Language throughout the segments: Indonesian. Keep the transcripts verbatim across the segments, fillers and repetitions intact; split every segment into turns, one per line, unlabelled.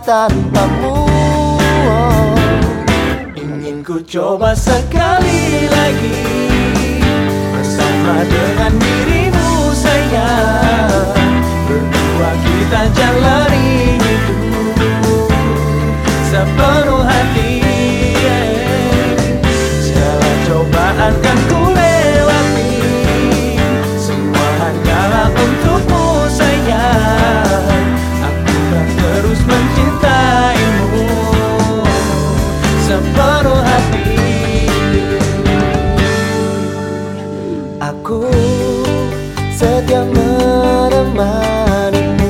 tanpamu. Ingin ku coba sekali lagi bersama dengan dirimu sayang. Berdua kita jalani hidup sepenuh hati. Segala cobaan kan ku lewati, semua hanyalah untukmu sayang. Aku kan terus mencintaimu sepenuh hati. Aku setia menemanimu.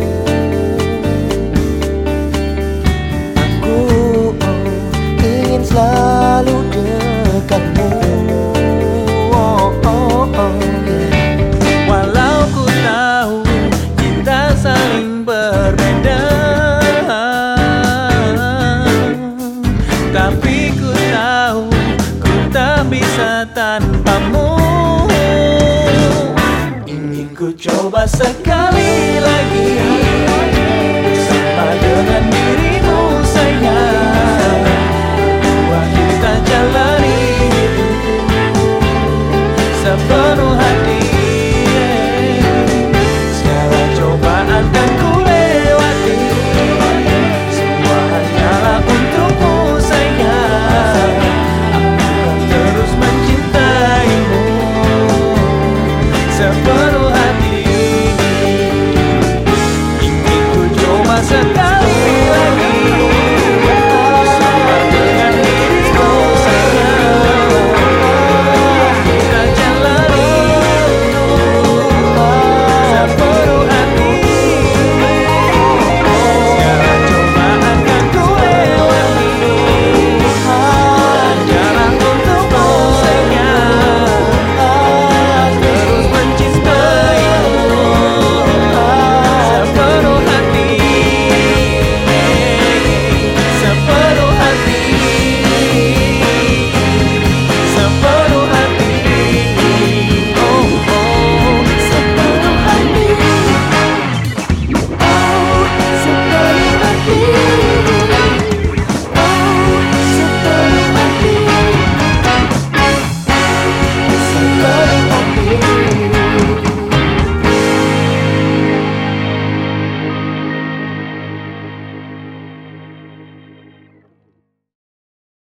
Aku oh, ingin selalu dekatmu. Oh, oh, oh, yeah. Walau ku tahu kita saling berbeda, tapi ku tahu ku tak bisa tanpamu. Ingin ku coba sekali lagi bersama dengan dirimu sayang. Berdua kita jalani sepenuh hati. Segala cobaan kan ku lewati, semua hanyalah untukmu sayang. Aku kan terus mencintaimu sepenuh